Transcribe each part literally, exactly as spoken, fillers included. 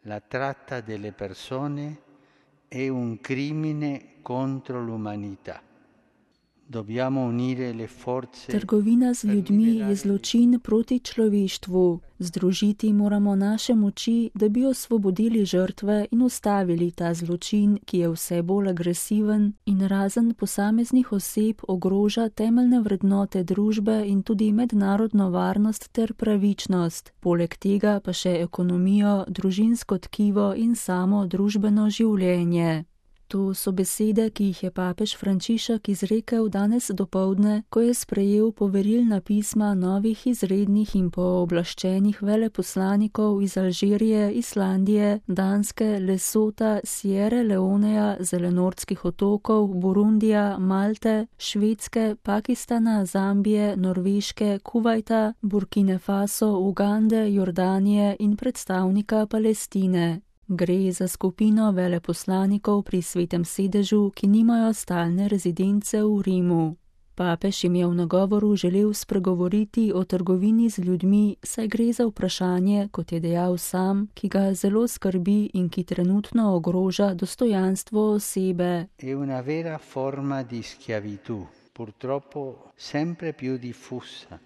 La tratta delle persone è un crimine contro l'umanità. Dobbiamo unire le forze. Trgovina z ljudmi je zločin proti človeštvu. Združiti moramo naše moči, da bi osvobodili žrtve in ustavili ta zločin, ki je vse bolj agresiven in razen posameznih oseb ogroža temeljne vrednote družbe in tudi mednarodno varnost ter pravičnost. Poleg tega pa še ekonomijo, družinsko tkivo in samo družbeno življenje. To so besede, ki jih je papež Frančišek izrekel danes dopoldne, ko je sprejel poverilna pisma novih izrednih in pooblaščenih veleposlanikov iz Alžirije, Islandije, Danske, Lesota, Sierre Leoneja, Zelenortskih otokov, Burundija, Malte, Švedske, Pakistana, Zambije, Norveške, Kuvajta, Burkine Faso, Ugande, Jordanije in predstavnika Palestine. Gre za skupino veleposlanikov pri Svetem sedežu, ki nimajo stalne rezidence v Rimu. Papež jim je v nagovoru želel spregovoriti o trgovini z ljudmi, saj gre za vprašanje, kot je dejal sam, ki ga zelo skrbi in ki trenutno ogroža dostojanstvo osebe. È una vera forma di schiavitù, purtroppo sempre più diffusa.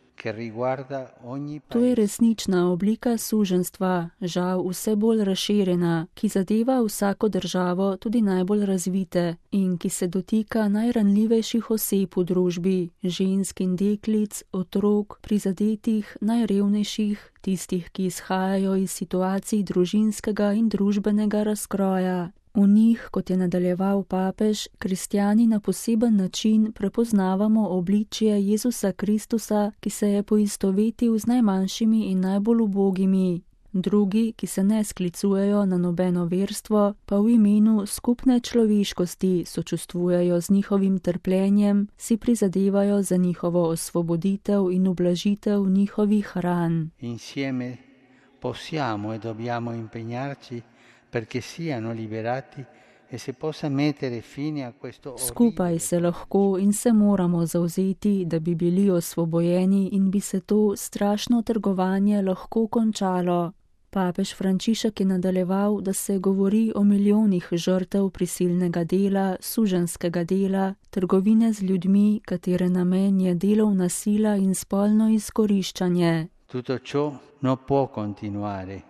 To je resnična oblika suženjstva, žal vse bolj razširjena, ki zadeva vsako državo, tudi najbolj razvite, in ki se dotika najranljivejših oseb v družbi, žensk in deklic, otrok, prizadetih, najrevnejših, tistih, ki izhajajo iz situacij družinskega in družbenega razkroja. V njih, kot je nadaljeval papež, kristjani na poseben način prepoznavamo obličje Jezusa Kristusa, ki se je poistovetil z najmanjšimi in najbolj ubogimi. Drugi, ki se ne sklicujejo na nobeno verstvo, pa v imenu skupne človeškosti sočustvujejo z njihovim trpljenjem, si prizadevajo za njihovo osvoboditev in ublažitev njihovih ran. Insieme possiamo e dobbiamo impegnarci perché siano liberati e se possa mettere fine a questo orribile. Skupaj se lahko in se moramo zavzeti, da bi bili osvobojeni in bi se to strašno trgovanje lahko končalo. Papež Frančišek je nadaljeval, da se govori o milijonih žrtev prisilnega dela, suženjskega dela, trgovine z ljudmi, katere namen je delovna sila in spolno izkoriščanje. Tutto ciò non può continuare.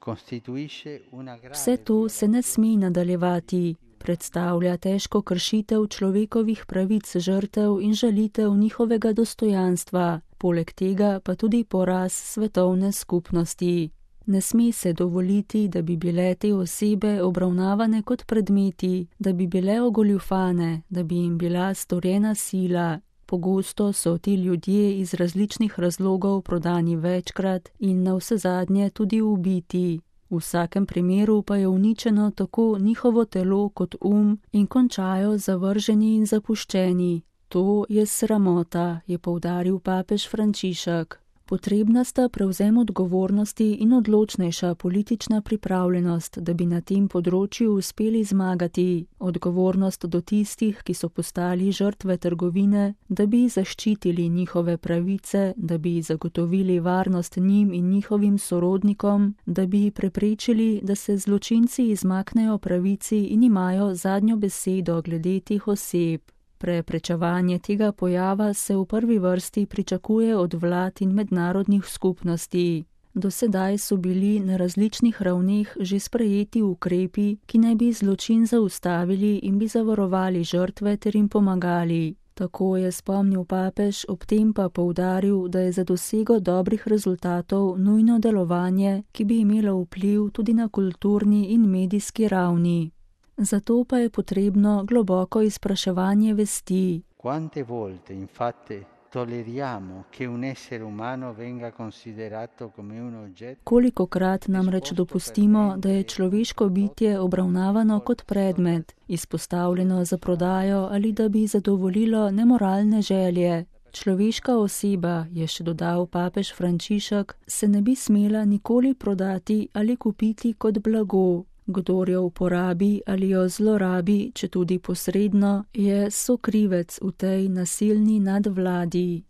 Vse to se ne sme nadaljevati, predstavlja težko kršitev človekovih pravic žrtev in žalitev njihovega dostojanstva, poleg tega pa tudi poraz svetovne skupnosti. Ne sme se dovoliti, da bi bile te osebe obravnavane kot predmeti, da bi bile ogoljufane, da bi jim bila storjena sila. Pogosto so ti ljudje iz različnih razlogov prodani večkrat in navsezadnje tudi ubiti. V vsakem primeru pa je uničeno tako njihovo telo kot um in končajo zavrženi in zapuščeni. To je sramota, je poudaril papež Frančišek. Potrebna sta prevzem odgovornosti in odločnejša politična pripravljenost, da bi na tem področju uspeli zmagati. Odgovornost do tistih, ki so postali žrtve trgovine, da bi zaščitili njihove pravice, da bi zagotovili varnost njim in njihovim sorodnikom, da bi preprečili, da se zločinci izmaknejo pravici in imajo zadnjo besedo glede teh oseb. Preprečevanje tega pojava se v prvi vrsti pričakuje od vlad in mednarodnih skupnosti. Do sedaj so bili na različnih ravneh že sprejeti ukrepi, ki naj bi zločin zaustavili in bi zavarovali žrtve ter jim pomagali. Tako je spomnil papež, ob tem pa poudaril, da je za dosego dobrih rezultatov nujno delovanje, ki bi imelo vpliv tudi na kulturni in medijski ravni. Zato pa je potrebno globoko izpraševanje vesti. Quante volte infatti tolleriamo che un essere umano venga considerato come un oggetto? Kolikokrat namreč dopustimo, da je človeško bitje obravnavano kot predmet, izpostavljeno za prodajo ali da bi zadovoljilo nemoralne želje. Človeška oseba, je še dodal papež Frančišek, se ne bi smela nikoli prodati ali kupiti kot blago. Kdor jo uporabi ali jo zlorabi, četudi posredno, je sokrivec v tej nasilni nadvladi.